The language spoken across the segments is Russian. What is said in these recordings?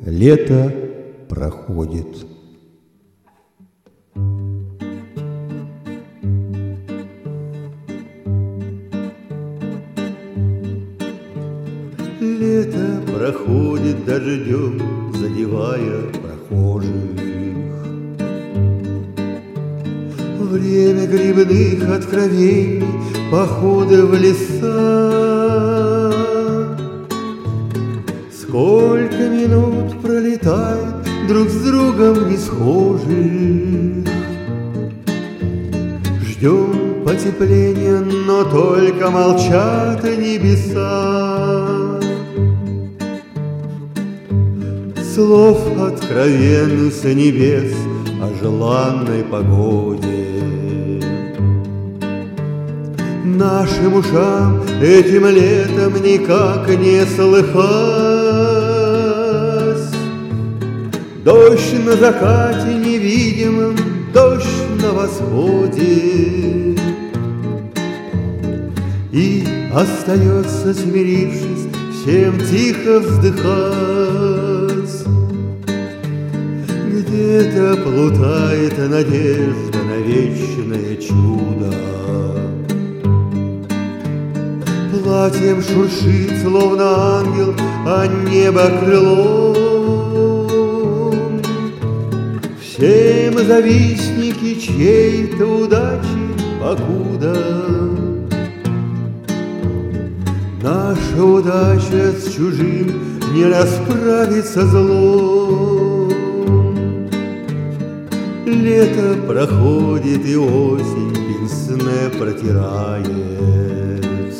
Лето проходит. Лето проходит дождем, задевая прохожих. Время грибных откровений, походы в леса. Сколько минут пролетает друг с другом не схожих. Ждем потепления, но только молчат небеса. Слов откровенных с небес о желанной погоде. Нашим ушам этим летом никак не слыхать. Дождь на закате невидимым, дождь на восходе. И остается, смирившись, всем тихо вздыхать. Где-то плутает надежда на вечное чудо. Платьем шуршит, словно ангел, а небо крылом. Всем завистники чьей-то удачи покуда. Наша удача с чужим не расправится злом. Лето проходит и осень пенсне протирает.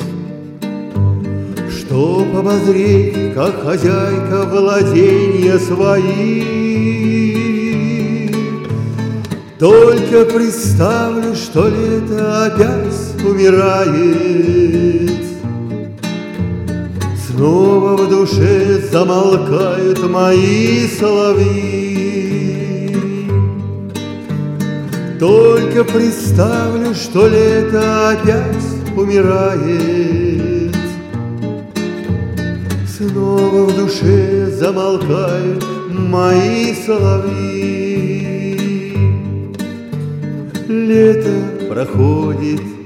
Чтоб обозреть, как хозяйка владения свои, только представлю, что лето опять умирает. Снова в душе замолкают мои соловьи. Только представлю, что лето опять умирает. Снова в душе замолкают мои соловьи. Лето проходит,